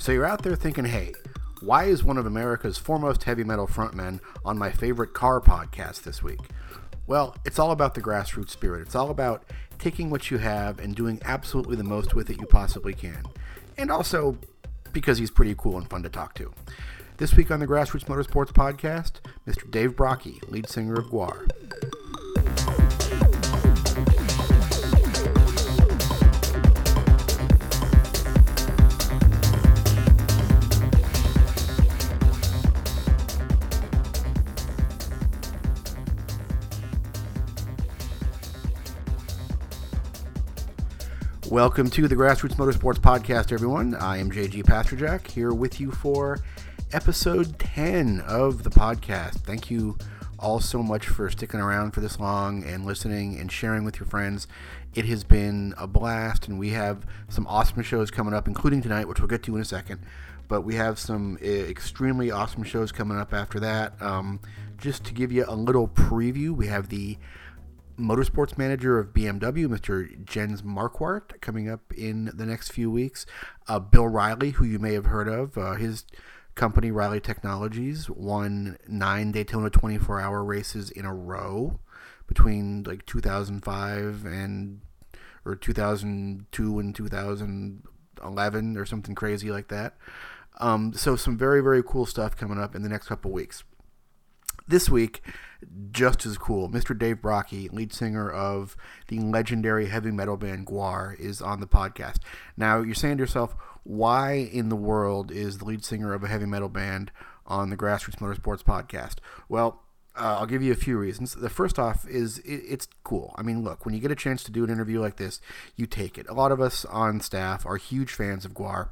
So you're out there thinking, hey, why is one of America's foremost heavy metal frontmen on my favorite car podcast this week? Well, it's all about the grassroots spirit. It's all about taking what you have and doing absolutely the most with it you possibly can. And also because he's pretty cool and fun to talk to. This week on the Grassroots Motorsports Podcast, Mr. Dave Brockie, lead singer of GWAR. Welcome to the Grassroots Motorsports Podcast, everyone. I am JG Pasterjack, here with you for episode 10 of the podcast. Thank you all so much for sticking around for this long and listening and sharing with your friends. It has been a blast, and we have some awesome shows coming up, including tonight, which we'll get to in a second. But we have some extremely awesome shows coming up after that. Just to give you a little preview, we have the Motorsports Manager of BMW, Mr. Jens Marquardt, coming up in the next few weeks. Bill Riley, who you may have heard of, his company, Riley Technologies, won 9 Daytona 24-hour races in a row between like 2005 or 2002 and 2011 or something crazy like that. So some very, very cool stuff coming up in the next couple weeks. This week, just as cool, Mr. Dave Brockie, lead singer of the legendary heavy metal band GWAR, is on the podcast. Now, you're saying to yourself, why in the world is the lead singer of a heavy metal band on the Grassroots Motorsports Podcast? Well, I'll give you a few reasons. The first off is it's cool. I mean, look, when you get a chance to do an interview like this, you take it. A lot of us on staff are huge fans of GWAR.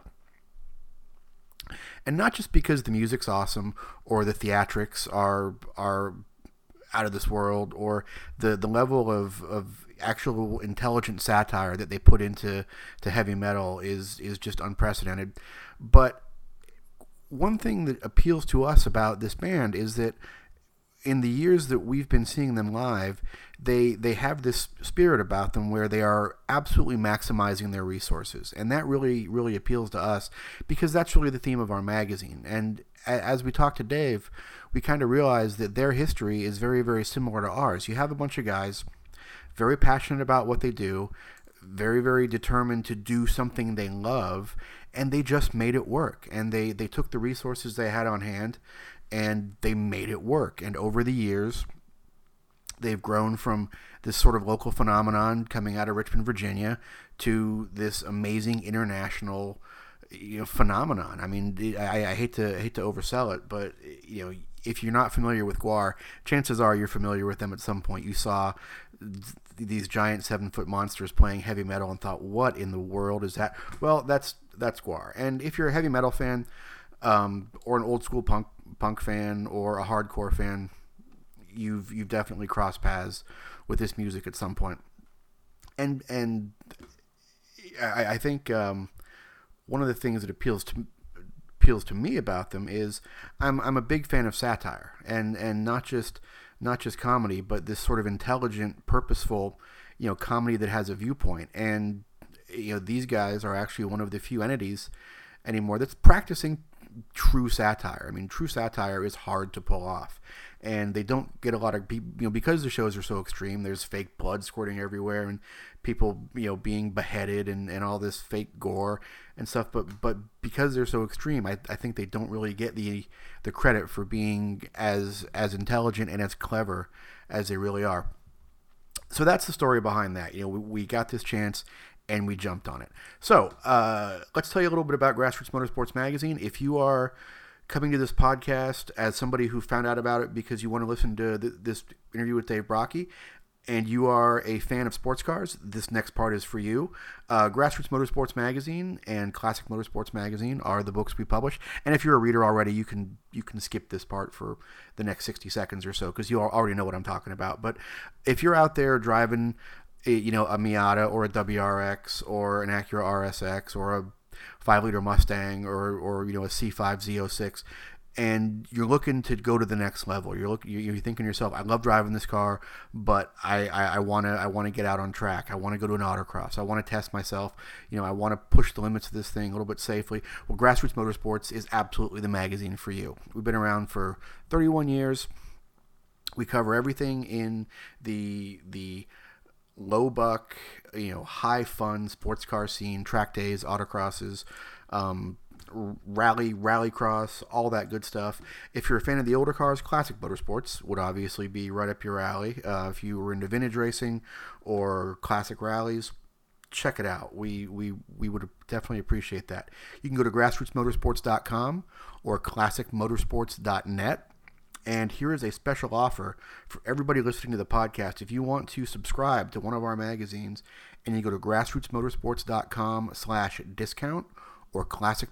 And not just because the music's awesome or the theatrics are out of this world or the level of actual intelligent satire that they put into heavy metal is just unprecedented. But one thing that appeals to us about this band is that in the years that we've been seeing them live, they have this spirit about them where they are absolutely maximizing their resources. And that really, really appeals to us because that's really the theme of our magazine. And as we talk to Dave, we kind of realize that their history is very, very similar to ours. You have a bunch of guys very passionate about what they do, very, very determined to do something they love, and they just made it work. And they took the resources they had on hand and they made it work. And over the years, they've grown from this sort of local phenomenon coming out of Richmond, Virginia, to this amazing international, phenomenon. I mean, I hate to oversell it, but if you're not familiar with GWAR, chances are you're familiar with them at some point. You saw these giant 7-foot monsters playing heavy metal and thought, "What in the world is that?" Well, that's GWAR. And if you're a heavy metal fan, or an old school punk fan or a hardcore fan, you've definitely crossed paths with this music at some point. And I think one of the things that appeals to me about them is I'm a big fan of satire and not just comedy, but this sort of intelligent, purposeful, comedy that has a viewpoint. And these guys are actually one of the few entities anymore that's practicing true satire. I mean, true satire is hard to pull off, and they don't get a lot of people, because the shows are so extreme. There's fake blood squirting everywhere, and people, being beheaded, and all this fake gore and stuff. But because they're so extreme, I think they don't really get the credit for being as intelligent and as clever as they really are. So that's the story behind that. We got this chance and we jumped on it. So let's tell you a little bit about Grassroots Motorsports Magazine. If you are coming to this podcast as somebody who found out about it because you want to listen to this interview with Dave Brockie, and you are a fan of sports cars, this next part is for you. Grassroots Motorsports Magazine and Classic Motorsports Magazine are the books we publish. And if you're a reader already, you can skip this part for the next 60 seconds or so because you already know what I'm talking about. But if you're out there driving a Miata or a WRX or an Acura RSX or a 5-liter Mustang or a C5 Z06, and you're looking to go to the next level. You're thinking to yourself, I love driving this car, but I wanna get out on track. I want to go to an autocross. I want to test myself. I want to push the limits of this thing a little bit safely. Well, Grassroots Motorsports is absolutely the magazine for you. We've been around for 31 years. We cover everything in the low buck, high fun sports car scene, track days, autocrosses, rallycross, all that good stuff. If you're a fan of the older cars, Classic Motorsports would obviously be right up your alley. If you were into vintage racing or classic rallies, check it out. We would definitely appreciate that. You can go to grassrootsmotorsports.com or classicmotorsports.net. And here is a special offer for everybody listening to the podcast. If you want to subscribe to one of our magazines and you go to grassrootsmotorsports.com/discount or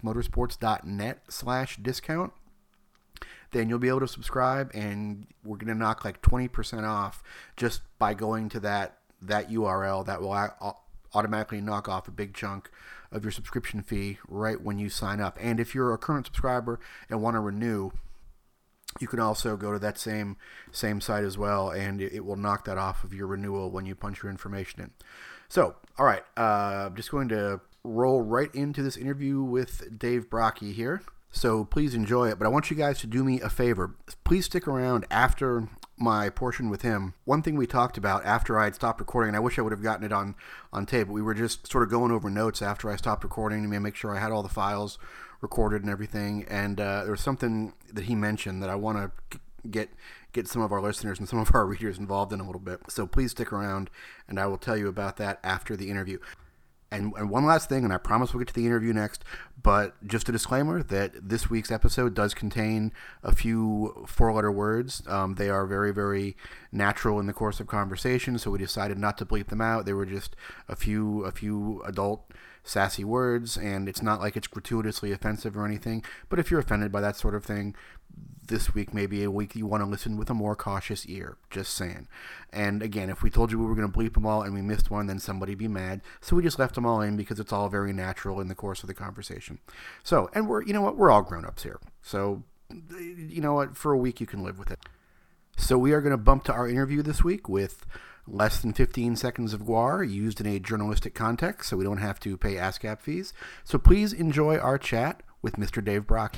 classicmotorsports.net/discount, then you'll be able to subscribe, and we're going to knock like 20% off just by going to that URL. That will automatically knock off a big chunk of your subscription fee right when you sign up. And if you're a current subscriber and want to renew, you can also go to that same site as well, and it will knock that off of your renewal when you punch your information in. So, all right, I'm just going to roll right into this interview with Dave Brockie here. So please enjoy it, but I want you guys to do me a favor. Please stick around after my portion with him. One thing we talked about after I had stopped recording, and I wish I would have gotten it on tape, but we were just sort of going over notes after I stopped recording to make sure I had all the files recorded and everything, and there was something that he mentioned that I want to get some of our listeners and some of our readers involved in a little bit. So please stick around, and I will tell you about that after the interview. And one last thing, and I promise we'll get to the interview next, but just a disclaimer that this week's episode does contain a few four-letter words. They are very, very natural in the course of conversation, so we decided not to bleep them out. They were just a few adult sassy words, and it's not like it's gratuitously offensive or anything, but if you're offended by that sort of thing, this week may be a week you want to listen with a more cautious ear, just saying. And again, if we told you we were going to bleep them all and we missed one, then somebody'd be mad, so we just left them all in because it's all very natural in the course of the conversation. So, and we're all grown-ups here, so for a week you can live with it. So we are going to bump to our interview this week with less than 15 seconds of GWAR used in a journalistic context, so we don't have to pay ASCAP fees. So please enjoy our chat with Mr. Dave Brockie.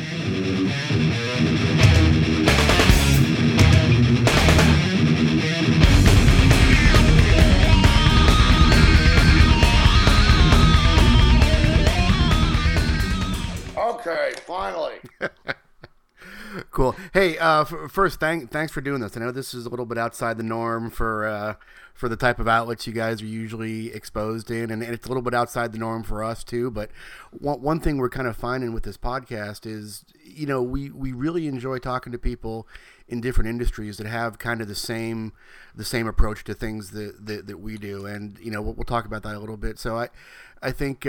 Okay, finally. Cool. Hey, first, thanks for doing this. I know this is a little bit outside the norm for the type of outlets you guys are usually exposed in, and it's a little bit outside the norm for us too. But one thing we're kind of finding with this podcast is, we really enjoy talking to people in different industries that have kind of the same approach to things that we do, and we'll talk about that a little bit. So I think.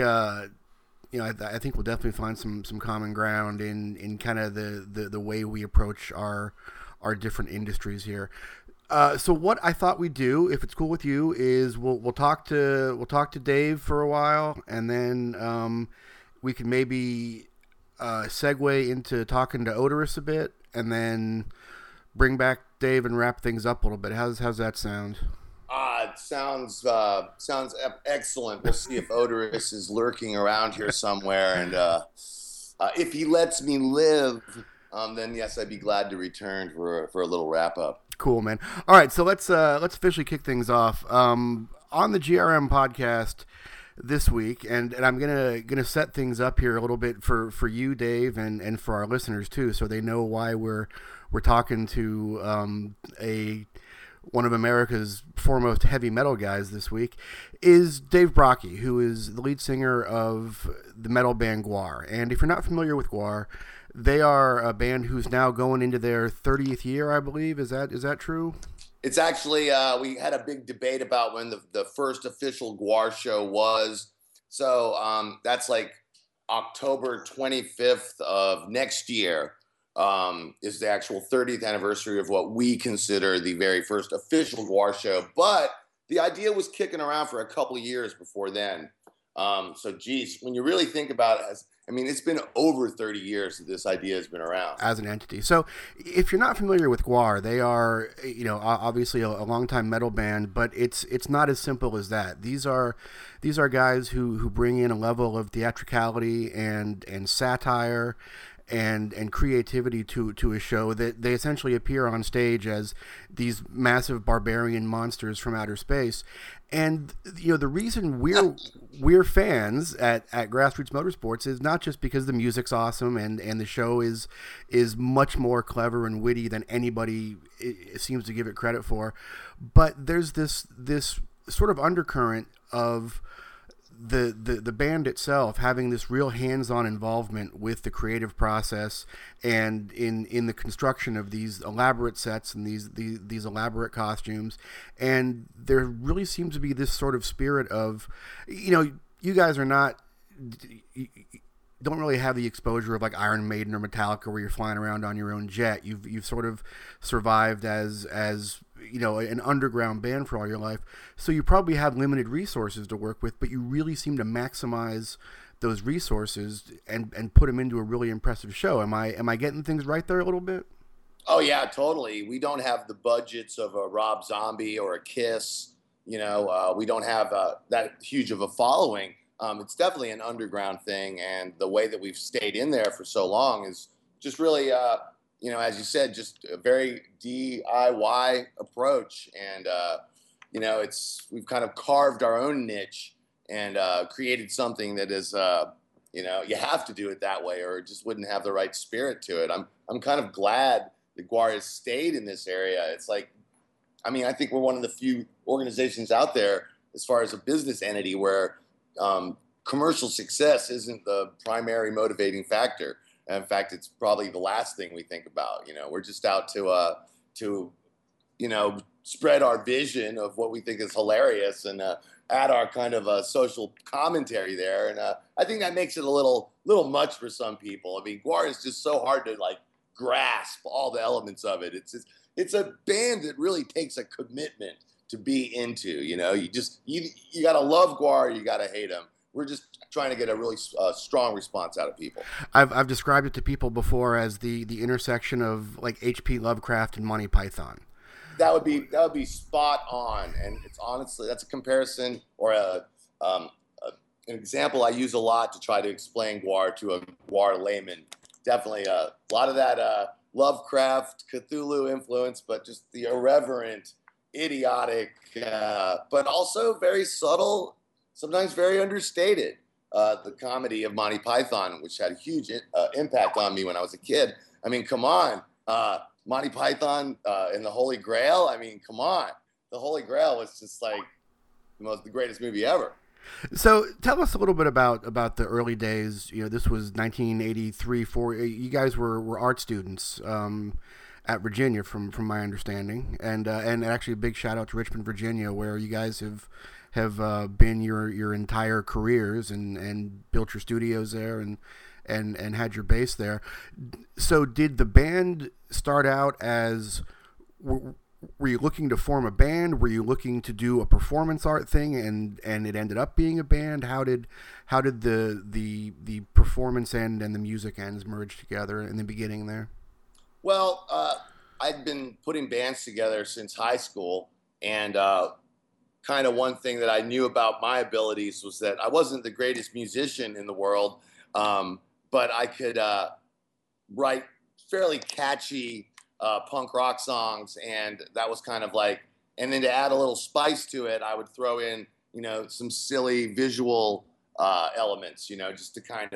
I think we'll definitely find some common ground in kind of the way we approach our different industries here. So what I thought we'd do, if it's cool with you, is we'll talk to Dave for a while, and then we can maybe segue into talking to Odorous a bit, and then bring back Dave and wrap things up a little bit. How's that sound? It sounds excellent. We'll see if Odorous is lurking around here somewhere, and if he lets me live, then yes, I'd be glad to return for a little wrap up. Cool, man. All right, so let's officially kick things off on the GRM podcast this week, and I'm gonna set things up here a little bit for you, Dave, and for our listeners too, so they know why we're talking to one of America's foremost heavy metal guys this week, is Dave Brockie, who is the lead singer of the metal band GWAR. And if you're not familiar with GWAR, they are a band who's now going into their 30th year, I believe. Is that true? It's actually, we had a big debate about when the first official GWAR show was. So that's like October 25th of next year. Is the actual 30th anniversary of what we consider the very first official GWAR show. But the idea was kicking around for a couple of years before then. So, geez, when you really think about it, I mean, it's been over 30 years that this idea has been around. As an entity. So, if you're not familiar with GWAR, they are, obviously a longtime metal band, but it's not as simple as that. These are guys who bring in a level of theatricality and satire and creativity to a show that they essentially appear on stage as these massive barbarian monsters from outer space. And the reason we're fans at Grassroots Motorsports is not just because the music's awesome and the show is much more clever and witty than anybody seems to give it credit for, but there's this sort of undercurrent of the band itself having this real hands-on involvement with the creative process and in the construction of these elaborate sets and these elaborate costumes. And there really seems to be this sort of spirit of, you guys are not, you don't really have the exposure of like Iron Maiden or Metallica where you're flying around on your own jet. You've sort of survived as an underground band for all your life, so you probably have limited resources to work with, but you really seem to maximize those resources and put them into a really impressive show. Am I getting things right there a little bit? Oh yeah, totally. We don't have the budgets of a Rob Zombie or a Kiss. We don't have that huge of a following. It's definitely an underground thing, and the way that we've stayed in there for so long is just really as you said, just a very DIY approach. And, we've kind of carved our own niche and created something that is, you have to do it that way or it just wouldn't have the right spirit to it. I'm kind of glad that GWAR has stayed in this area. It's like, I think we're one of the few organizations out there as far as a business entity where commercial success isn't the primary motivating factor. In fact, it's probably the last thing we think about. We're just out to spread our vision of what we think is hilarious and add our kind of social commentary there. And I think that makes it a little much for some people. GWAR is just so hard to grasp all the elements of it. It's a band that really takes a commitment to be into. You got to love GWAR, you got to hate them. We're just trying to get a really strong response out of people. I've described it to people before as the intersection of like H.P. Lovecraft and Monty Python. That would be spot on, and it's honestly that's a comparison or an example I use a lot to try to explain GWAR to a GWAR layman. Definitely a lot of that Lovecraft, Cthulhu influence, but just the irreverent, idiotic, but also very subtle. Sometimes very understated, the comedy of Monty Python, which had a huge impact on me when I was a kid. Come on. Monty Python and the Holy Grail. Come on. The Holy Grail was just like the greatest movie ever. So tell us a little bit about the early days. This was 1983, 4. You guys were art students at Virginia, from my understanding. And actually a big shout out to Richmond, Virginia, where you guys have been your entire careers and built your studios there and had your base there. So did the band start out as, were you looking to form a band? Were you looking to do a performance art thing and it ended up being a band? How did the performance end and the music ends merge together in the beginning there? Well, I'd been putting bands together since high school, and kind of one thing that I knew about my abilities was that I wasn't the greatest musician in the world, but I could write fairly catchy punk rock songs, and that was kind of like, and then to add a little spice to it, I would throw in, some silly visual elements, just to kind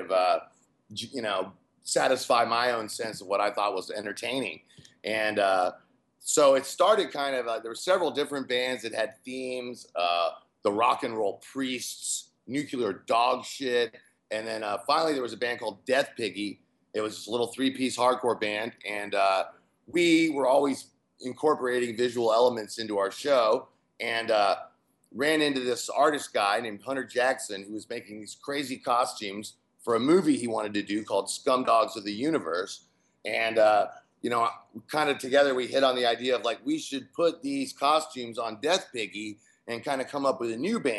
of, satisfy my own sense of what I thought was entertaining. And so it started kind of, there were several different bands that had themes, the Rock and Roll Priests, Nuclear Dog Shit. And then finally there was a band called Death Piggy. It was just a little 3-piece hardcore band. And we were always incorporating visual elements into our show, and ran into this artist guy named Hunter Jackson, who was making these crazy costumes for a movie he wanted to do called Scumdogs of the Universe. And kind of together we hit on the idea of we should put these costumes on Death Piggy and kind of come up with a new band.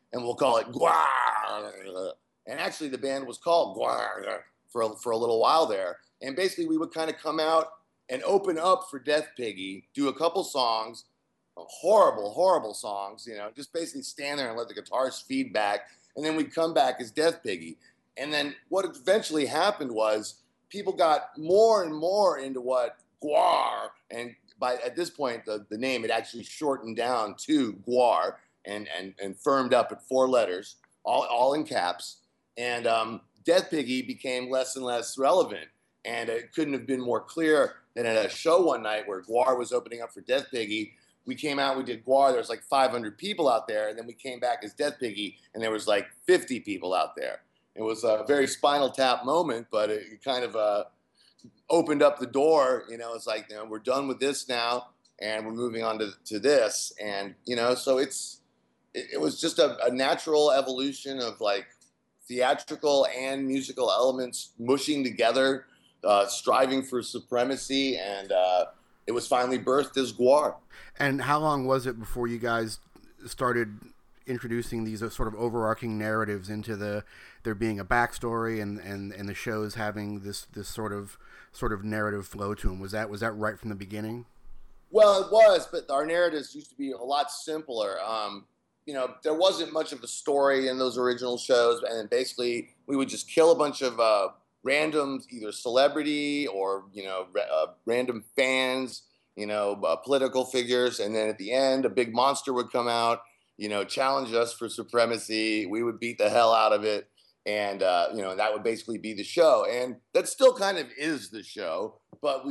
and we'll call it Gwar. And actually, the band was called Gwar for a little while there. And basically, we would kind of come out and open up for Death Piggy, do a couple songs, horrible, horrible songs, just basically stand there and let the guitars feed back. And then we'd come back as Death Piggy. And then what eventually happened was people got more and more into what Gwar, and at this point, the name had actually shortened down to Gwar and firmed up at 4 letters, all in caps. And Death Piggy became less and less relevant. And it couldn't have been more clear than at a show one night where Gwar was opening up for Death Piggy. We came out, we did Gwar, there was like 500 people out there, and then we came back as Death Piggy, and there was like 50 people out there. It was a very Spinal Tap moment, but it kind of opened up the door. It's like, we're done with this now, and we're moving on to this. And, so it was just a natural evolution of like theatrical and musical elements mushing together, striving for supremacy, and it was finally birthed as Gwar. And how long was it before you guys started introducing these sort of overarching narratives into there being a backstory and the shows having this sort of narrative flow to them? Was that right from the beginning? Well, it was, but our narratives used to be a lot simpler. There wasn't much of a story in those original shows, and basically we would just kill a bunch of random, either celebrity or random fans, political figures, and then at the end, a big monster would come out, challenge us for supremacy. We would beat the hell out of it, and that would basically be the show. And that still kind of is the show, but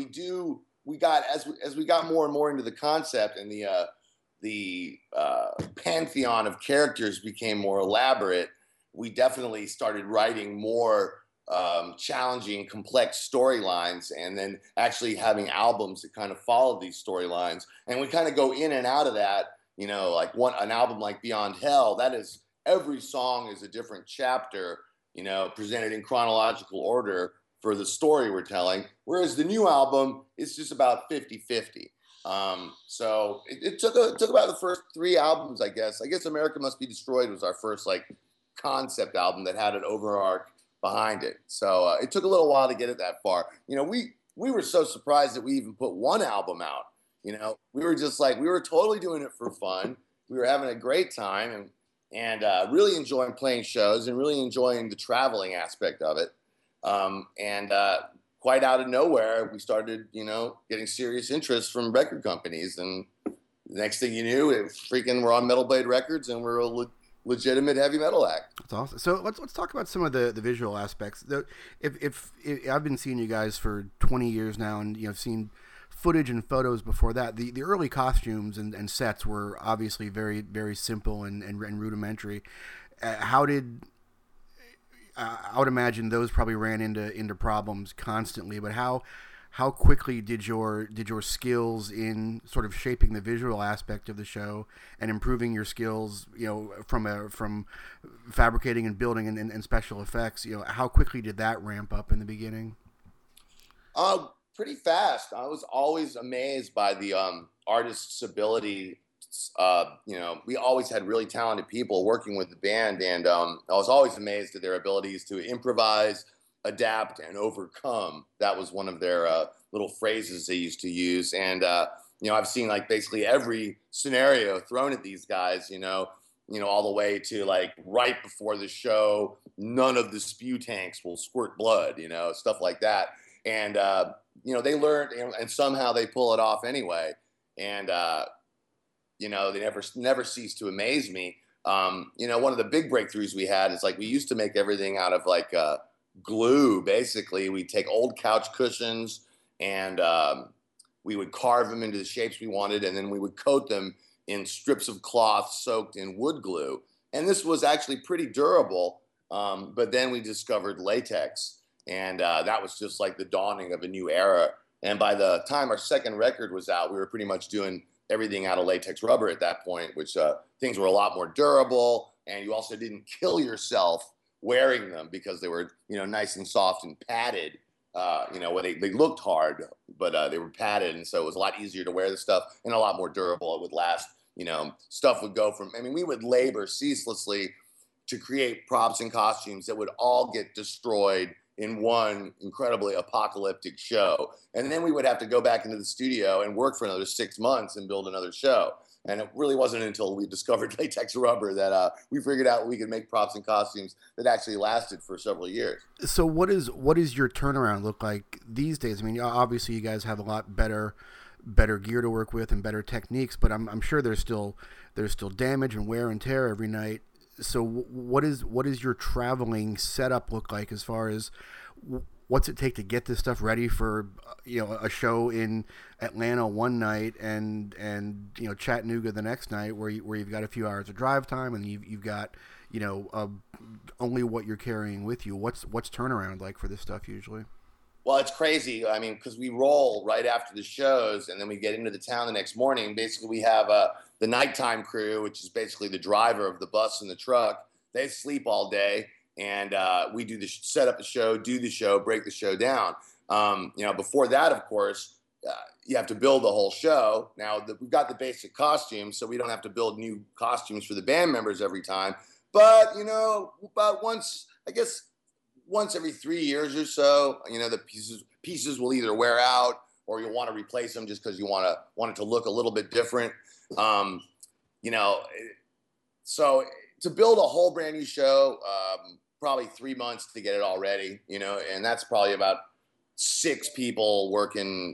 as we got more and more into the concept, and the pantheon of characters became more elaborate, we definitely started writing more challenging, complex storylines, and then actually having albums that kind of follow these storylines. And we kind of go in and out of that, like an album like Beyond Hell, that is, every song is a different chapter, presented in chronological order for the story we're telling. Whereas the new album is just about 50-50. So it took about the first 3 albums, I guess. America Must Be Destroyed was our first like concept album that had an overarch behind it. So it took a little while to get it that far. We were so surprised that we even put 1 album out. We were just like, we were totally doing it for fun. We were having a great time and really enjoying playing shows and really enjoying the traveling aspect of it. Quite out of nowhere, we started, getting serious interest from record companies. And the next thing you knew, we're on Metal Blade Records, and we're a legitimate heavy metal act. That's awesome. So let's talk about some of the visual aspects. If I've been seeing you guys for 20 years now, and I've seen footage and photos before that. The early costumes and sets were obviously very, very simple and rudimentary. How did I would imagine those probably ran into problems constantly, but how quickly did your skills in sort of shaping the visual aspect of the show and improving your skills, from fabricating and building and special effects, how quickly did that ramp up in the beginning? Pretty fast. I was always amazed by the artist's ability. We always had really talented people working with the band, and I was always amazed at their abilities to improvise, adapt, and overcome. That was one of their little phrases they used to use. And I've seen like basically every scenario thrown at these guys. All the way to like right before the show, none of the spew tanks will squirt blood. Stuff like that. And they learned, and somehow they pull it off anyway. And they never cease to amaze me. One of the big breakthroughs we had is like we used to make everything out of like glue. Basically, we'd take old couch cushions and we would carve them into the shapes we wanted, and then we would coat them in strips of cloth soaked in wood glue. And this was actually pretty durable. But then we discovered latex, and that was just like the dawning of a new era. And by the time our second record was out, we were pretty much doing everything out of latex rubber at that point, which things were a lot more durable, and you also didn't kill yourself wearing them because they were, nice and soft and padded. Where they looked hard, but they were padded, and so it was a lot easier to wear the stuff and a lot more durable. It would last, stuff would go from, I mean, we would labor ceaselessly to create props and costumes that would all get destroyed in one incredibly apocalyptic show. And then we would have to go back into the studio and work for another 6 months and build another show. And it really wasn't until we discovered latex rubber that we figured out we could make props and costumes that actually lasted for several years. So what is your turnaround look like these days? I mean, obviously you guys have a lot better gear to work with and better techniques, but I'm sure there's still damage and wear and tear every night. So what is your traveling setup look like as far as what's it take to get this stuff ready for a show in Atlanta one night and Chattanooga the next night where you've got a few hours of drive time and you've got only what you're carrying with you. What's turnaround like for this stuff usually? Well, it's crazy. I mean, because we roll right after the shows and then we get into the town the next morning. Basically, we have the nighttime crew, which is basically the driver of the bus and the truck. They sleep all day, and we do set up the show, do the show, break the show down. Before that, of course, you have to build the whole show. Now, we've got the basic costumes, so we don't have to build new costumes for the band members every time. But, about once every 3 years or so, the pieces will either wear out or you'll want to replace them just because you want it to look a little bit different. So to build a whole brand new show, probably 3 months to get it all ready, and that's probably about 6 people working,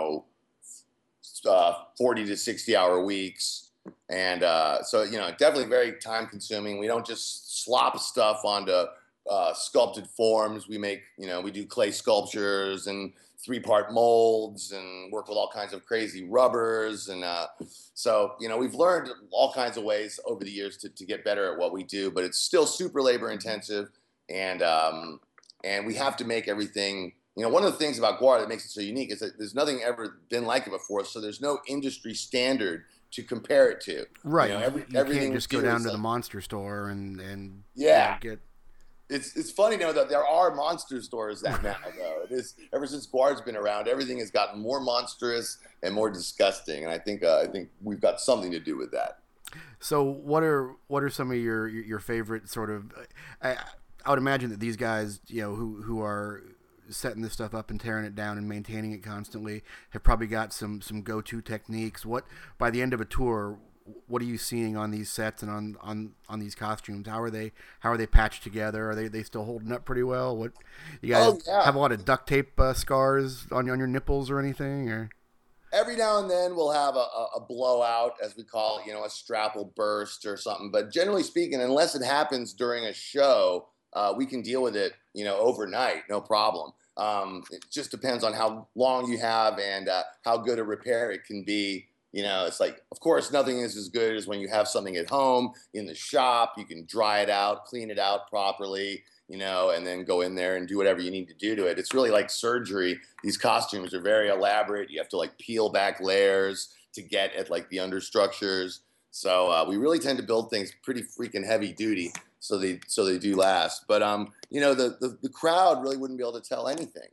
40 to 60 hour weeks. And so definitely very time consuming. We don't just slop stuff onto sculpted forms. We make, we do clay sculptures and 3-part molds and work with all kinds of crazy rubbers. And so we've learned all kinds of ways over the years to get better at what we do, but it's still super labor intensive. And we have to make everything, one of the things about GWAR that makes it so unique is that there's nothing ever been like it before. So there's no industry standard to compare it to. Right. You can't just go down to the Monster store and get... It's funny now that there are monster stores now, though. It is, ever since GWAR's been around, everything has gotten more monstrous and more disgusting, and I think we've got something to do with that. So, what are some of your favorite sort of? I would imagine that these guys, who are setting this stuff up and tearing it down and maintaining it constantly, have probably got some go-to techniques. What, by the end of a tour, what are you seeing on these sets and on these costumes? How are they patched together? Are they still holding up pretty well? What, you guys have a lot of duct tape scars on your nipples or anything? Or every now and then we'll have a blowout, as we call it, a strap will burst or something. But generally speaking, unless it happens during a show, we can deal with it, overnight, no problem. It just depends on how long you have and how good a repair it can be. It's like, of course, nothing is as good as when you have something at home in the shop. You can dry it out, clean it out properly, and then go in there and do whatever you need to do to it. It's really like surgery. These costumes are very elaborate. You have to peel back layers to get at the understructures. So we really tend to build things pretty freaking heavy duty so they do last. But the crowd really wouldn't be able to tell anything.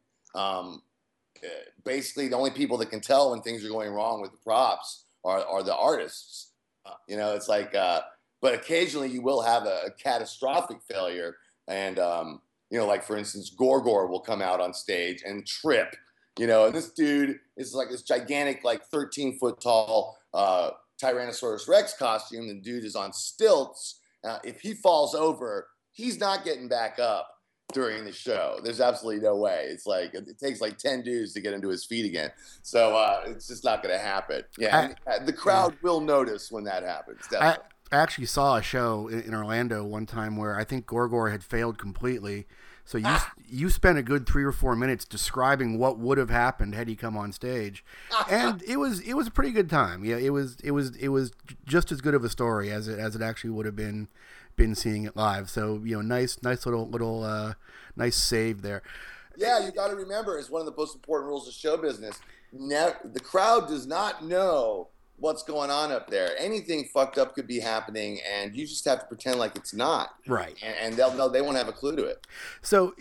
Basically, the only people that can tell when things are going wrong with the props are the artists. It's like, but occasionally you will have a catastrophic failure. And, for instance, Gorgor will come out on stage and trip, and this dude is like this gigantic, 13-foot tall Tyrannosaurus Rex costume. The dude is on stilts. If he falls over, he's not getting back up during the show. There's absolutely no way. It's it takes 10 dudes to get him to his feet again. So it's just not going to happen. Yeah, the crowd will notice when that happens. I actually saw a show in Orlando one time where I think Gorgor had failed completely. So you spent a good 3 or 4 minutes describing what would have happened had he come on stage, and it was a pretty good time. Yeah, it was just as good of a story as it actually would have been seeing it live. So nice little nice save there. Yeah, you got to remember, it's one of the most important rules of show business. The crowd does not know what's going on up there. Anything fucked up could be happening, and you just have to pretend like it's not. Right. And they won't have a clue to it. So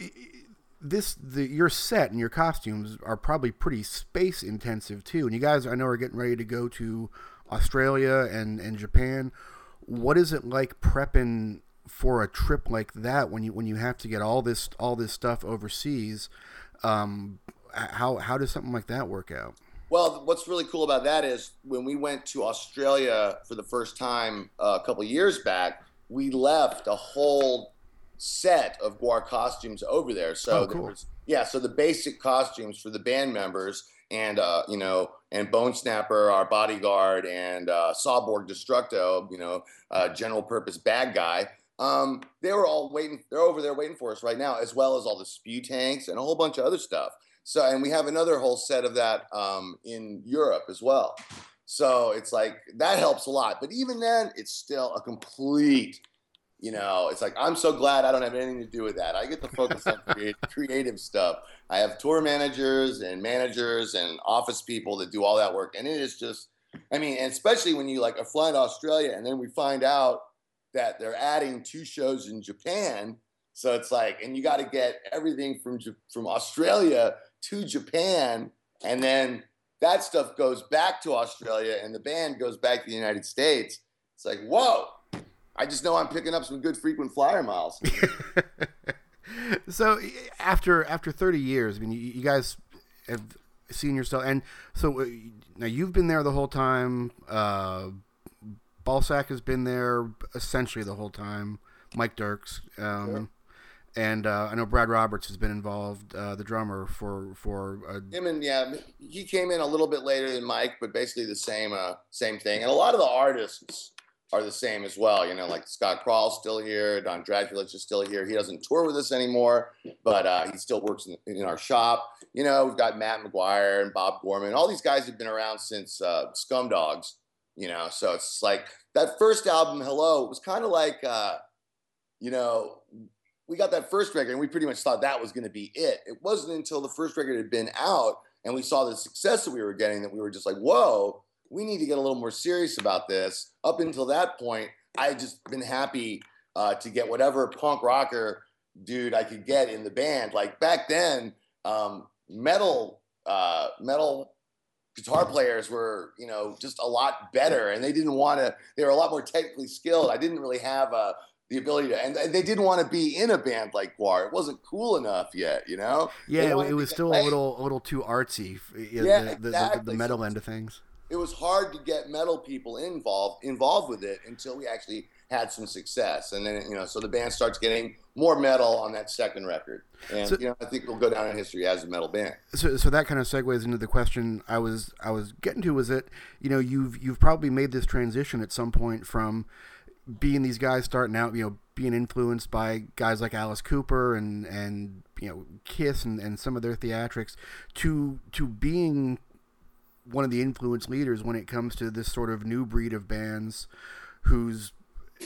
your set and your costumes are probably pretty space intensive too. And you guys, I know, are getting ready to go to Australia and Japan. What is it like prepping for a trip like that when you have to get all this stuff overseas? How does something like that work out? Well, what's really cool about that is when we went to Australia for the first time a couple years back, we left a whole set of GWAR costumes over there. So Cool. there was, yeah, so the basic costumes for the band members and and Bone Snapper, our bodyguard, and Sawborg Destructo, general purpose bad guy. They were all waiting. They're over there waiting for us right now, as well as all the spew tanks and a whole bunch of other stuff. So, and we have another whole set of that in Europe as well. So it's like that helps a lot. But even then, it's still a complete, it's like I'm so glad I don't have anything to do with that. I get to focus on creative stuff. I have tour managers and office people that do all that work, and it is just, and especially when you like are flying to Australia, and then we find out that they're adding 2 shows in Japan. So it's like, and you got to get everything from Australia to Japan, and then that stuff goes back to Australia, and the band goes back to the United States. It's like, whoa! I just know I'm picking up some good frequent flyer miles. So after 30 years, you guys have seen yourself, and so now you've been there the whole time. Balsack has been there essentially the whole time. Mike Dirks. Sure. And I know Brad Roberts has been involved, the drummer for him, and he came in a little bit later than Mike, but basically the same thing. And a lot of the artists are the same as well. Like Scott Crawl's still here, Don Draculich is still here. He doesn't tour with us anymore, but he still works in our shop. We've got Matt McGuire and Bob Gorman. All these guys have been around since Scum Dogs. So it's like that first album, Hello, was kind of like we got that first record and we pretty much thought that was going to be it. It wasn't until the first record had been out and we saw the success that we were getting that we were just like, whoa, we need to get a little more serious about this. Up until that point, I had just been happy to get whatever punk rocker dude I could get in the band. Like back then, metal guitar players were, just a lot better, and they were a lot more technically skilled. I didn't really have the ability to, and they didn't want to be in a band like GWAR. It wasn't cool enough yet, Yeah, it was still a little too artsy. The metal end of things. It was hard to get metal people involved with it until we actually had some success, and then so the band starts getting more metal on that second record, and I think we'll go down in history as a metal band. So that kind of segues into the question I was getting to. Was that you've probably made this transition at some point from being these guys starting out, being influenced by guys like Alice Cooper and Kiss and some of their theatrics, to being one of the influence leaders when it comes to this sort of new breed of bands who's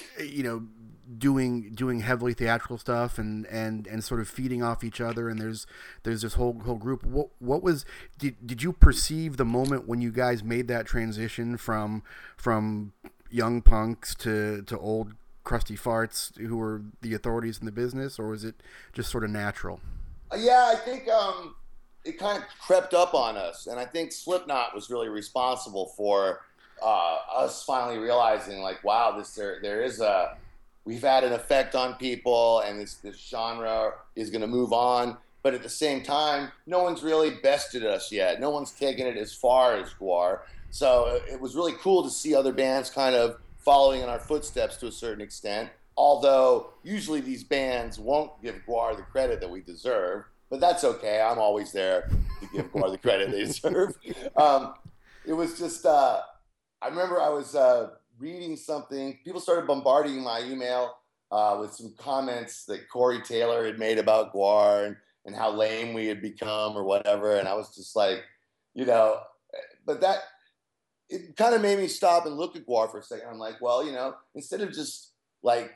doing heavily theatrical stuff and sort of feeding off each other, and there's this whole group. What was did you perceive the moment when you guys made that transition from young punks to old crusty farts who were the authorities in the business, or was it just sort of natural? Yeah, I think it kind of crept up on us, and I think Slipknot was really responsible for us finally realizing, like, wow, there is we've had an effect on people, and this genre is going to move on. But at the same time, no one's really bested us yet. No one's taken it as far as GWAR. So it was really cool to see other bands kind of following in our footsteps to a certain extent. Although usually these bands won't give GWAR the credit that we deserve, but that's okay. I'm always there to give GWAR the credit they deserve. It was just, I remember I was reading something. People started bombarding my email with some comments that Corey Taylor had made about GWAR and how lame we had become or whatever. And I was just like, but that, it kind of made me stop and look at GWAR for a second. I'm like, well, instead of just like,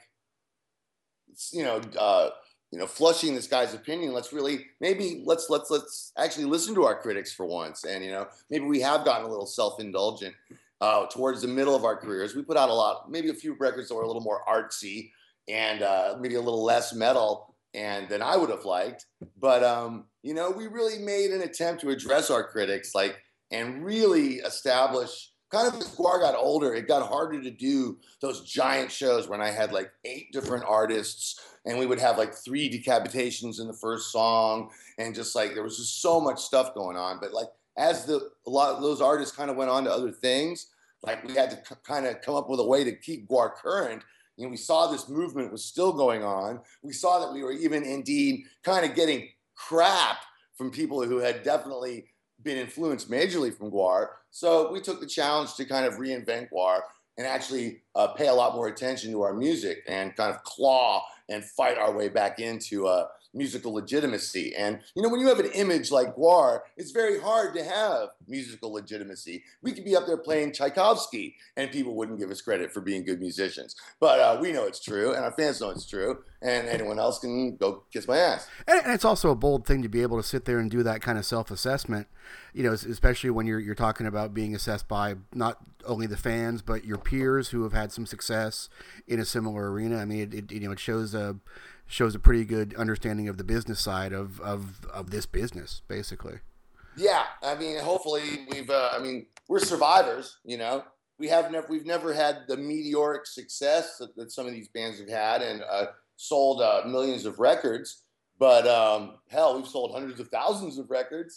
flushing this guy's opinion, let's actually listen to our critics for once. And, maybe we have gotten a little self-indulgent towards the middle of our careers. We put out maybe a few records that were a little more artsy and maybe a little less metal than I would have liked. But, we really made an attempt to address our critics, and really establish kind of as GWAR got older, it got harder to do those giant shows when I had like 8 different artists and we would have like 3 decapitations in the first song. And just like, there was just so much stuff going on. But like, as a lot of those artists kind of went on to other things, like we had to kind of come up with a way to keep GWAR current. You know, we saw this movement was still going on. We saw that we were even indeed kind of getting crap from people who had definitely been influenced majorly from GWAR. So we took the challenge to kind of reinvent GWAR and actually pay a lot more attention to our music and kind of claw and fight our way back into musical legitimacy. And, you know, when you have an image like GWAR, it's very hard to have musical legitimacy. We could be up there playing Tchaikovsky and people wouldn't give us credit for being good musicians. But we know it's true and our fans know it's true. And anyone else can go kiss my ass. And it's also a bold thing to be able to sit there and do that kind of self-assessment, you know, especially when you're talking about being assessed by not only the fans, but your peers who have had some success in a similar arena. I mean, it shows a pretty good understanding of the business side of this business, basically. Yeah, I mean, hopefully we're survivors. You know, we've never had the meteoric success that some of these bands have had and sold millions of records. But hell, we've sold hundreds of thousands of records,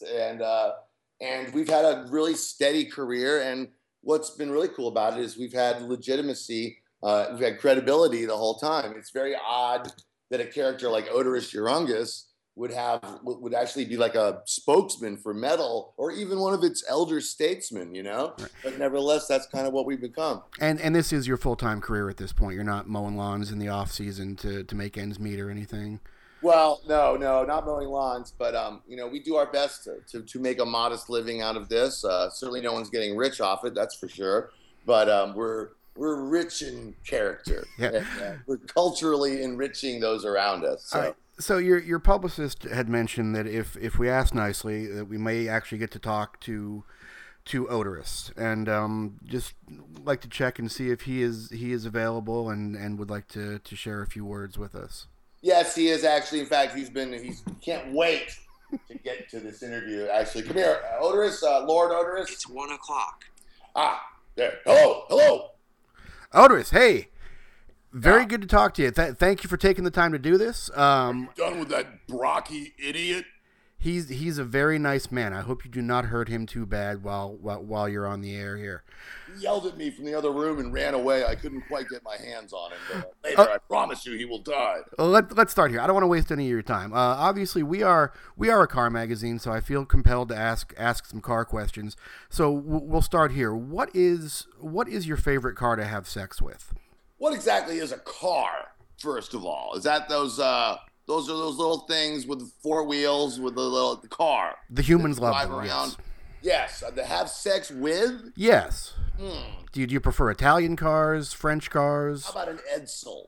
and we've had a really steady career. And what's been really cool about it is we've had legitimacy, we've had credibility the whole time. It's very odd that a character like Oderus Urungus would actually be like a spokesman for metal or even one of its elder statesmen, you know? Right. But nevertheless, that's kind of what we've become. And this is your full-time career at this point. You're not mowing lawns in the off season to make ends meet or anything. Well, no, not mowing lawns, but you know, we do our best to make a modest living out of this. Certainly no one's getting rich off it, that's for sure. But we're rich in character. Yeah. And, we're culturally enriching those around us. So. All right. So your publicist had mentioned that if we ask nicely, that we may actually get to talk to Oderus, and just like to check and see if he is available and would like to share a few words with us. Yes, he is actually. In fact, he can't wait to get to this interview. Actually, come here, Oderus, Lord Oderus. It's 1 o'clock. Ah, there. Hello. Oderus, hey. Very good to talk to you. Thank you for taking the time to do this. Are you done with that Brocky idiot? He's a very nice man. I hope you do not hurt him too bad while you're on the air here. He yelled at me from the other room and ran away. I couldn't quite get my hands on him. But later, I promise you, he will die. Let's start here. I don't want to waste any of your time. Obviously, we are a car magazine, so I feel compelled to ask some car questions. So we'll start here. What is your favorite car to have sex with? What exactly is a car, first of all? Is that those are those little things with 4 wheels with the car? The humans love them, around. Yes. To have sex with? Yes. Do you prefer Italian cars, French cars? How about an Edsel?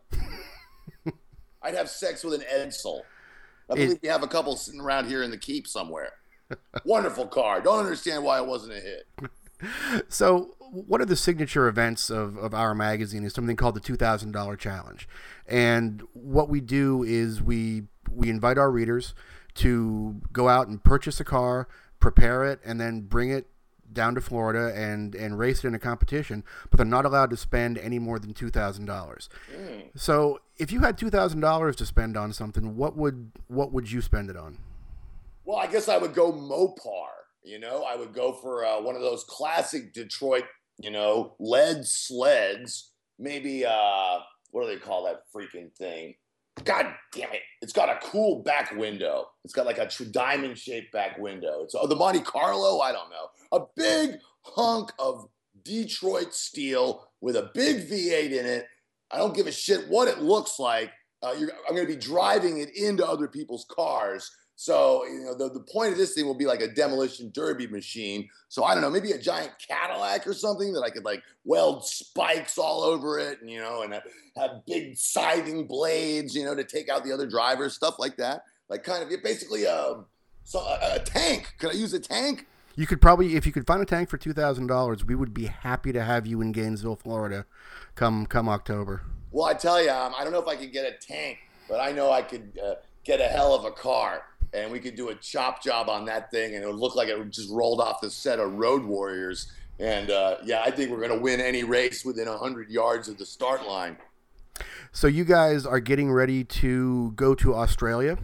I'd have sex with an Edsel. I believe we have a couple sitting around here in the Keep somewhere. Wonderful car. Don't understand why it wasn't a hit. So one of the signature events of our magazine is something called the $2,000 Challenge. And what we do is we invite our readers to go out and purchase a car, prepare it, and then bring it down to Florida and race it in a competition, but they're not allowed to spend any more than $2,000. So if you had $2,000 to spend on something, what would you spend it on? Well, I guess I would go Mopar. You know, I would go for one of those classic Detroit, you know, lead sleds. Maybe, what do they call that freaking thing? God damn it. It's got a cool back window. It's got like a diamond-shaped back window. It's the Monte Carlo? I don't know. A big hunk of Detroit steel with a big V8 in it. I don't give a shit what it looks like. I'm going to be driving it into other people's cars. So, you know, the point of this thing will be like a demolition derby machine. So, I don't know, maybe a giant Cadillac or something that I could like weld spikes all over it and, you know, and have big scything blades, you know, to take out the other drivers, stuff like that. Like kind of basically a tank. Could I use a tank? You could probably, if you could find a tank for $2,000, we would be happy to have you in Gainesville, Florida come October. Well, I tell you, I don't know if I could get a tank, but I know I could get a hell of a car. And we could do a chop job on that thing, and it would look like it just rolled off the set of Road Warriors. And yeah, I think we're going to win any race within 100 yards of the start line. So you guys are getting ready to go to Australia,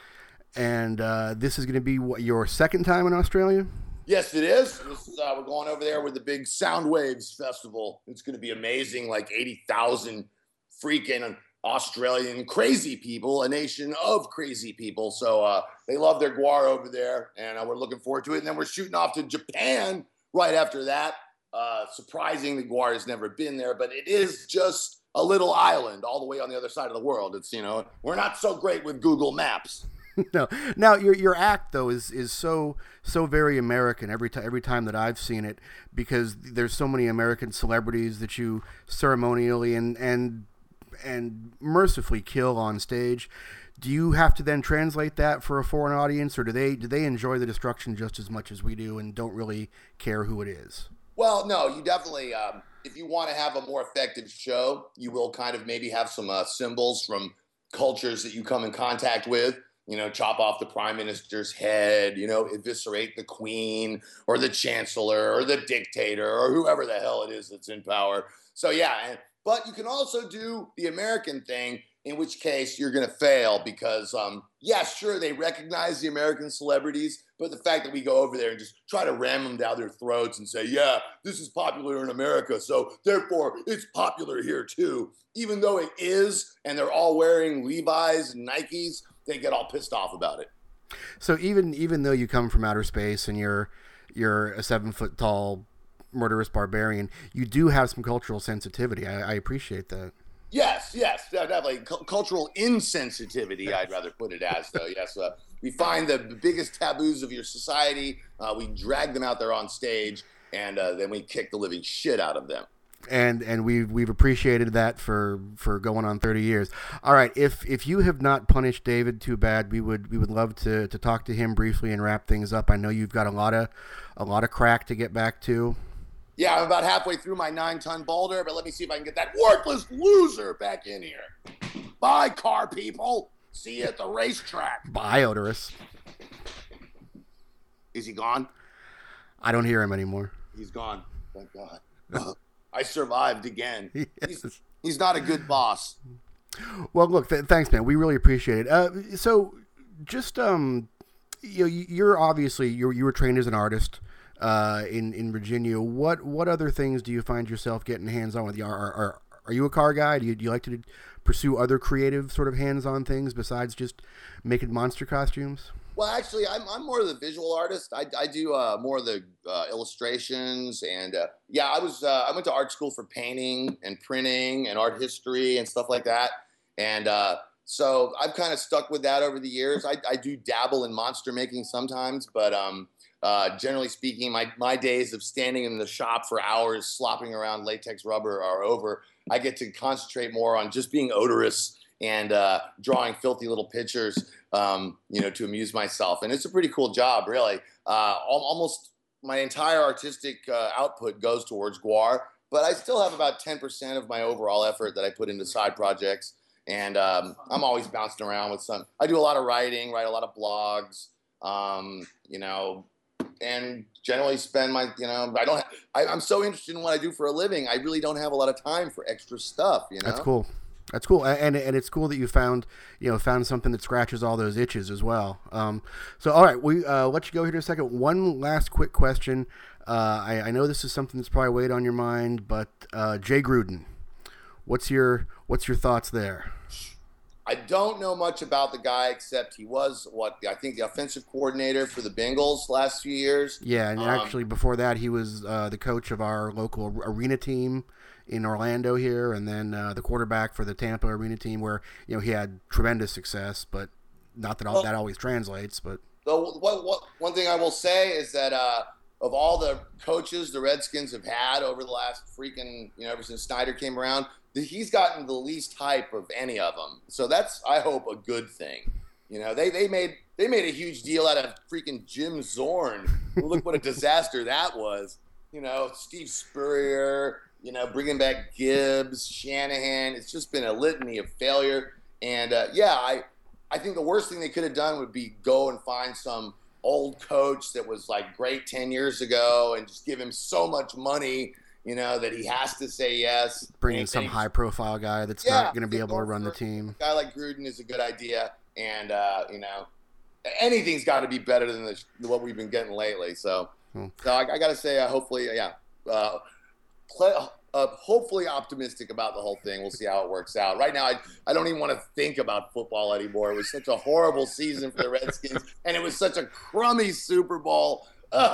and this is going to be your second time in Australia? Yes, it is. We're going over there with the big Sound Waves Festival. It's going to be amazing, like 80,000 freaking Australian crazy people, a nation of crazy people. So they love their guar over there, and we're looking forward to it. And then we're shooting off to Japan right after that. Surprising, the guar has never been there, but it is just a little island all the way on the other side of the world. It's, we're not so great with Google Maps. No. Now your act though is so very American every time that I've seen it, because there's so many American celebrities that you ceremonially and mercifully kill on stage. Do you have to then translate that for a foreign audience, or do they enjoy the destruction just as much as we do and don't really care who it is? Well, no, you definitely, if you want to have a more effective show, you will kind of maybe have some symbols from cultures that you come in contact with. Chop off the prime minister's head, eviscerate the queen or the chancellor or the dictator or whoever the hell it is that's in power. So, yeah, but you can also do the American thing, in which case you're going to fail because, yeah, sure, they recognize the American celebrities, but the fact that we go over there and just try to ram them down their throats and say, yeah, this is popular in America, so therefore it's popular here too, even though it is, and they're all wearing Levi's and Nikes, they get all pissed off about it. So even though you come from outer space and you're a 7-foot tall murderous barbarian, you do have some cultural sensitivity. I appreciate that. Yes, definitely. Cultural insensitivity, I'd rather put it as, though. Yes, we find the biggest taboos of your society, we drag them out there on stage, and then we kick the living shit out of them. And we've appreciated that for going on 30 years. All right, if you have not punished David too bad, we would love to talk to him briefly and wrap things up. I know you've got a lot of crack to get back to. Yeah, I'm about halfway through my 9-ton boulder, but let me see if I can get that worthless loser back in here. Bye, car people. See you at the racetrack. Bye, Odorous. Is he gone? I don't hear him anymore. He's gone. Thank God. I survived again. Yes. He's not a good boss. Well, look, thanks, man. We really appreciate it. So, just you're obviously you were trained as an artist in Virginia. What other things do you find yourself getting hands on with? Are you a car guy? Do you like to pursue other creative sort of hands on things besides just making monster costumes? Well, actually, I'm more of the visual artist. I do more of the illustrations, and yeah, I went to art school for painting and printing and art history and stuff like that, and so I've kind of stuck with that over the years. I do dabble in monster making sometimes, but generally speaking, my days of standing in the shop for hours slopping around latex rubber are over. I get to concentrate more on just being odorous and drawing filthy little pictures, to amuse myself. And it's a pretty cool job, really. Almost my entire artistic output goes towards guar, but I still have about 10% of my overall effort that I put into side projects. And I'm always bouncing around with some. I do a lot of writing, write a lot of blogs, and generally spend my, I'm so interested in what I do for a living. I really don't have a lot of time for extra stuff, That's cool. That's cool, and it's cool that you found something that scratches all those itches as well. So all right, we let you go here in a second. One last quick question. I know this is something that's probably weighed on your mind, but Jay Gruden, what's your thoughts there? I don't know much about the guy except he was I think the offensive coordinator for the Bengals last few years. Yeah, and actually before that he was the coach of our local arena team in Orlando here, and then the quarterback for the Tampa arena team, where he had tremendous success, but not that that always translates. But one thing I will say is that of all the coaches the Redskins have had over the last freaking ever since Snyder came around, he's gotten the least hype of any of them. So that's, I hope, a good thing. They made a huge deal out of freaking Jim Zorn. Look what a disaster that was. Steve Spurrier. Bringing back Gibbs, Shanahan. It's just been a litany of failure. And, I think the worst thing they could have done would be go and find some old coach that was like great 10 years ago and just give him so much money, that he has to say yes. Bring in some high-profile guy that's not going to be able to run the team. A guy like Gruden is a good idea, and anything's got to be better than what we've been getting lately. So I got to say, hopefully, hopefully optimistic about the whole thing. We'll see how it works out. Right now, I don't even want to think about football anymore. It was such a horrible season for the Redskins, and it was such a crummy Super Bowl.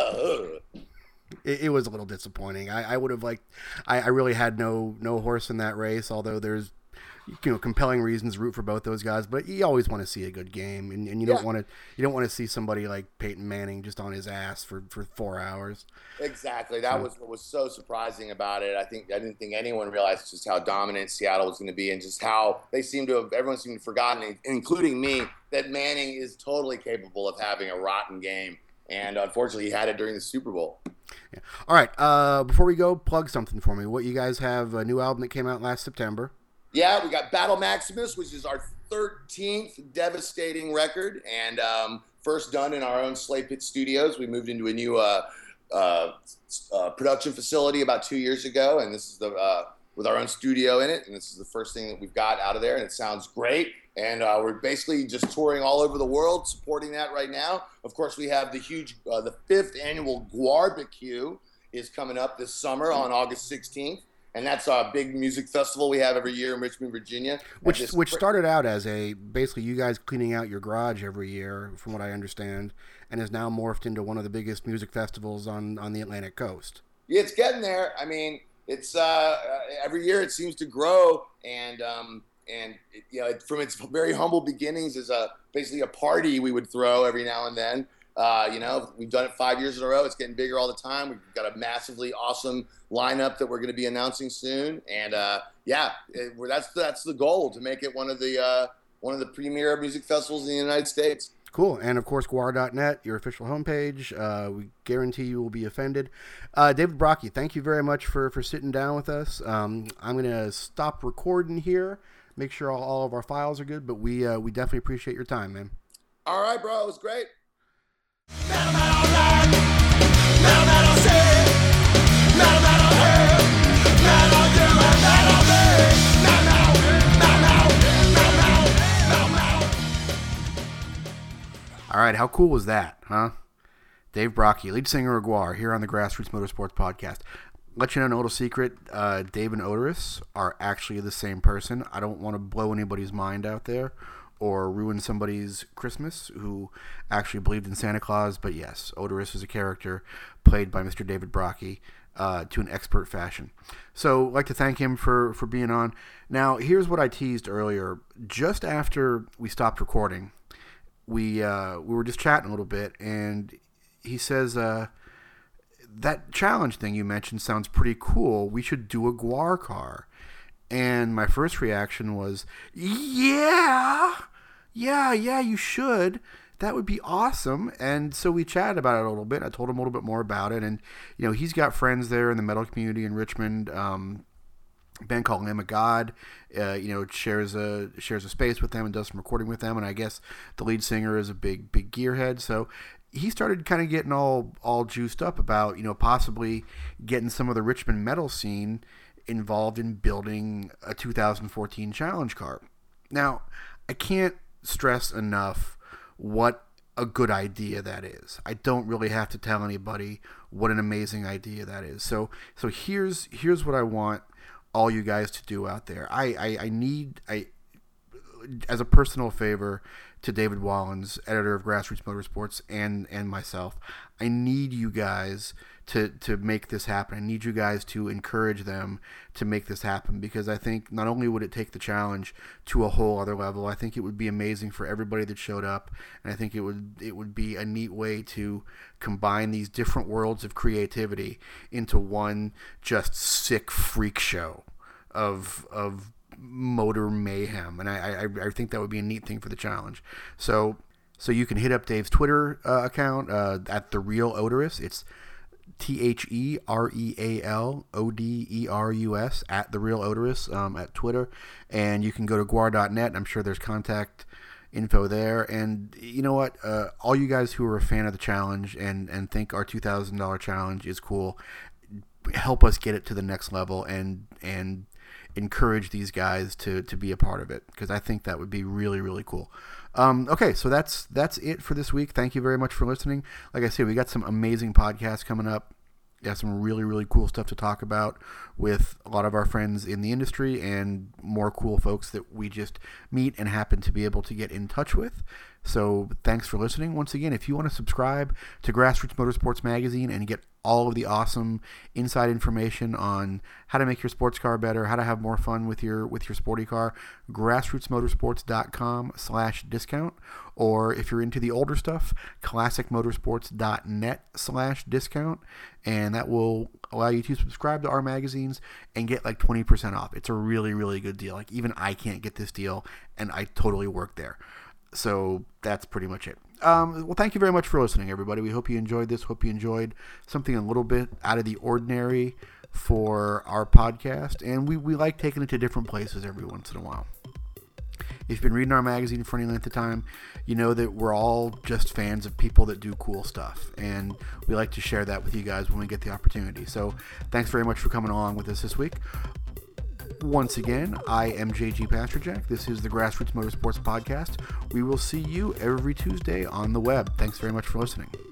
It was a little disappointing. I would have liked. I really had no horse in that race. Although there's compelling reasons to root for both those guys, but you always want to see a good game, and you don't want to see somebody like Peyton Manning just on his ass for 4 hours. Exactly. That was what was so surprising about it. I didn't think anyone realized just how dominant Seattle was going to be, and just how everyone seemed to have forgotten, including me, that Manning is totally capable of having a rotten game. And unfortunately, he had it during the Super Bowl. Yeah. All right. Before we go, plug something for me. What you guys have a new album that came out last September. Yeah, we got Battle Maximus, which is our 13th devastating record, and first done in our own Slay Pit Studios. We moved into a new production facility about 2 years ago, and this is with our own studio in it, and this is the first thing that we've got out of there, and it sounds great. And we're basically just touring all over the world, supporting that right now. Of course, we have the huge, the 5th annual Guarbecue is coming up this summer on August 16th. And that's a big music festival we have every year in Richmond, Virginia. Which started out as basically you guys cleaning out your garage every year, from what I understand, and is now morphed into one of the biggest music festivals on the Atlantic coast. Yeah, it's getting there. I mean, it's every year it seems to grow, and from its very humble beginnings as basically a party we would throw every now and then. We've done it 5 years in a row. It's getting bigger all the time. We've got a massively awesome lineup that we're going to be announcing soon. And that's the goal, to make it one of the premier music festivals in the United States. Cool. And of course, Gwar.net, your official homepage. We guarantee you will be offended. David Brockie, thank you very much for sitting down with us. I'm going to stop recording here, make sure all of our files are good, but we definitely appreciate your time, man. All right, bro. It was great. All right, how cool was that, huh? Dave Brockie, lead singer of Gwar, here on the Grassroots Motorsports Podcast. Let you know a little secret, Dave and Oderus are actually the same person. I don't want to blow anybody's mind out there or ruin somebody's Christmas who actually believed in Santa Claus, but yes, Oderus is a character played by Mr. David Brockie to an expert fashion. So I'd like to thank him for being on. Now, here's what I teased earlier. Just after we stopped recording, we were just chatting a little bit, and he says, that challenge thing you mentioned sounds pretty cool. We should do a Gwar car. And my first reaction was, yeah, you should. That would be awesome. And so we chatted about it a little bit. I told him a little bit more about it. And, he's got friends there in the metal community in Richmond. A band called Lamb of God, shares a space with them and does some recording with them. And I guess the lead singer is a big gearhead. So he started kind of getting all juiced up about, possibly getting some of the Richmond metal scene involved in building a 2014 challenge car. Now, I can't stress enough what a good idea that is. I don't really have to tell anybody what an amazing idea that is. So here's what I want all you guys to do out there. I need as a personal favor to David Wallens, editor of Grassroots Motorsports, and myself, I need you guys to make this happen. I need you guys to encourage them to make this happen, because I think not only would it take the challenge to a whole other level, I think it would be amazing for everybody that showed up, and I think it would be a neat way to combine these different worlds of creativity into one just sick freak show of motor mayhem, and I think that would be a neat thing for the challenge. So you can hit up Dave's Twitter account at The Real Oderus. It's TheRealOderus at The Real Oderus at Twitter, and you can go to Gwar.net. I'm sure there's contact info there. And you know what? All you guys who are a fan of the challenge and think our $2,000 challenge is cool, help us get it to the next level and encourage these guys to be a part of it, because I think that would be really, really cool. Okay, so that's it for this week. Thank you very much for listening. Like I said, we got some amazing podcasts coming up. Got some really, really cool stuff to talk about with a lot of our friends in the industry and more cool folks that we just meet and happen to be able to get in touch with. So thanks for listening. Once again, if you want to subscribe to Grassroots Motorsports Magazine and get all of the awesome inside information on how to make your sports car better, how to have more fun with your sporty car, grassrootsmotorsports.com/discount. Or if you're into the older stuff, classicmotorsports.net/discount. And that will allow you to subscribe to our magazines and get like 20% off. It's a really, really good deal. Like even I can't get this deal, and I totally work there. So that's pretty much it. Well, thank you very much for listening, everybody. We hope you enjoyed this. Hope you enjoyed something a little bit out of the ordinary for our podcast. And we like taking it to different places every once in a while. If you've been reading our magazine for any length of time, you know that we're all just fans of people that do cool stuff. And we like to share that with you guys when we get the opportunity. So thanks very much for coming along with us this week. Once again, I am JG Pasterjack. This is the Grassroots Motorsports Podcast. We will see you every Tuesday on the web. Thanks very much for listening.